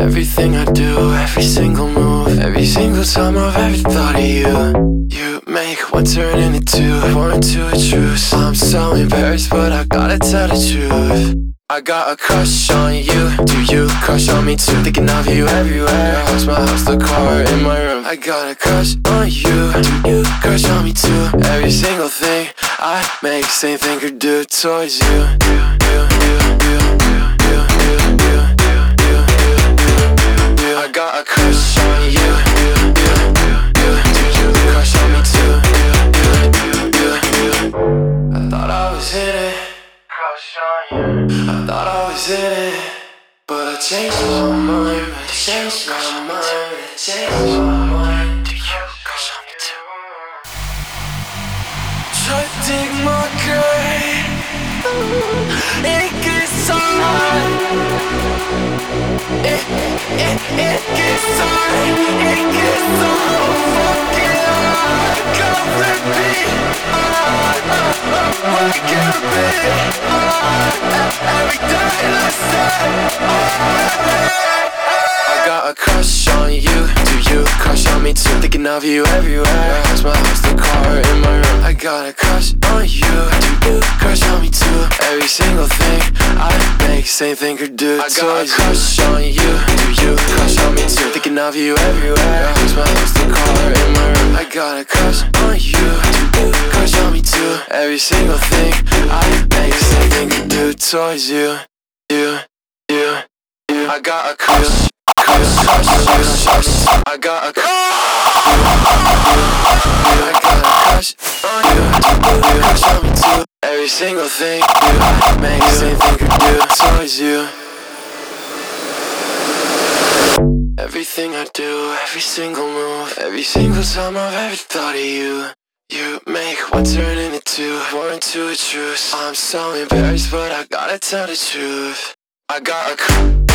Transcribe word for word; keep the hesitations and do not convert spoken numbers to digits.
Everything I do, every single move, every single time I've ever thought of you. You make one turn into two, four into a truce. I'm so embarrassed, but I gotta tell the truth. I got a crush on you, do you crush on me too? Thinking of you everywhere, your house, my house, the car in my room. I got a crush on you, do you crush on me too? Every single thing I make, same thing or do towards you. You, you, you, you, you, you, you, you, you, you, you. I got a crush on you, you, you, you, do you crush on me too? You, you, you, you. I thought I was in it, crush on you. I thought I was in it, but I changed my mind, I changed my mind, I changed my mind. Do you crush on me too? Try to dig my grave, it gets so hard. It, it, it gets hard, it gets so fucking hard. Gotta repeat, hard, uh, uh, why can't it be hard? Every day I say, I got a crush on you, do you crush on me too? Thinking of you everywhere, your house, my house, the car in my room. I got a crush on you, do you crush on me too? Every single thing I make, same thing or do. I got a crush on you, do you crush on me too? Thinking of you everywhere, your house, my house, the car in my room. I got a crush on you, do you crush on me too? Every single thing I make, same thing or do towards you. You, you, you. I got a crush. I got a crush. I got a crush on you. You crush on me too. Every single thing you make, same thing you do towards you. Everything I do, every single move, every single time I've ever thought of you. You make one turn into two, four into a truce. I'm so embarrassed, but I gotta tell the truth. I got a